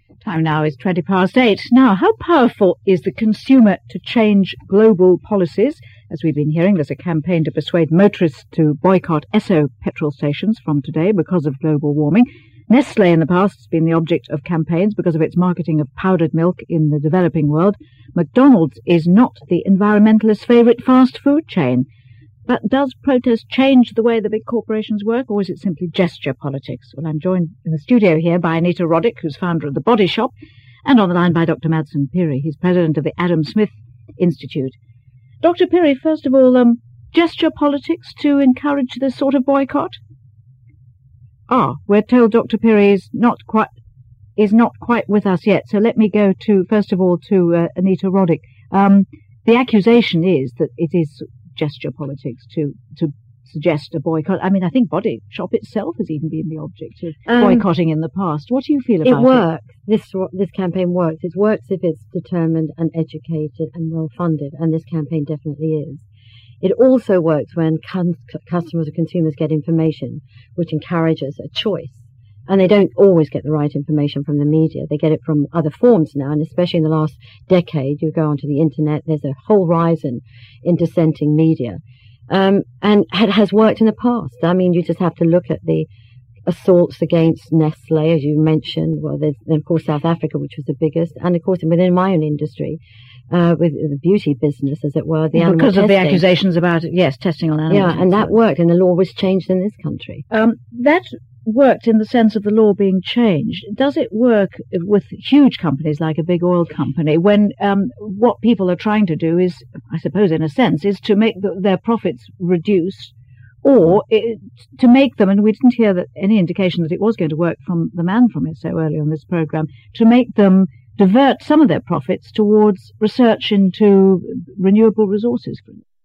Time now is 8:20. Now, how powerful is the consumer to change global policies? As we've been hearing, there's a campaign to persuade motorists to boycott Esso petrol stations from today because of global warming. Nestlé in the past has been the object of campaigns because of its marketing of powdered milk in the developing world. McDonald's is not the environmentalist favourite fast food chain. But does protest change the way the big corporations work, or is it simply gesture politics? Well, I'm joined in the studio here by Anita Roddick, who's founder of The Body Shop, and on the line by Dr. Madsen Pirie. He's president of the Adam Smith Institute. Dr. Pirie, first of all, gesture politics to encourage this sort of boycott? We're told Dr. Pirie is not quite with us yet. So let me go to, first of all, to Anita Roddick. The accusation is that it is gesture politics to suggest a boycott. I mean, I think Body Shop itself has even been the object of boycotting in the past. What do you feel about it? It works. This campaign works. It works if it's determined and educated and well funded, and this campaign definitely is. It also works when customers or consumers get information which encourages a choice. And they don't always get the right information from the media. They get it from other forms now, and especially in the last decade, you go onto the internet, there's a whole rise in dissenting media. And it has worked in the past. I mean, you just have to look at the assaults against Nestlé, as you mentioned. Well, there's, of course, South Africa, which was the biggest, and of course, within my own industry, with the beauty business, as it were, the animal because of testing. the accusations about, testing on animals. Yeah, and that worked, and the law was changed in this country. That worked in the sense of the law being changed. Does it work with huge companies like a big oil company when what people are trying to do is, I suppose in a sense, is to make their profits reduce, or to make them, and we didn't hear any indication that it was going to work from the man from it so early on this program, to make them divert some of their profits towards research into renewable resources?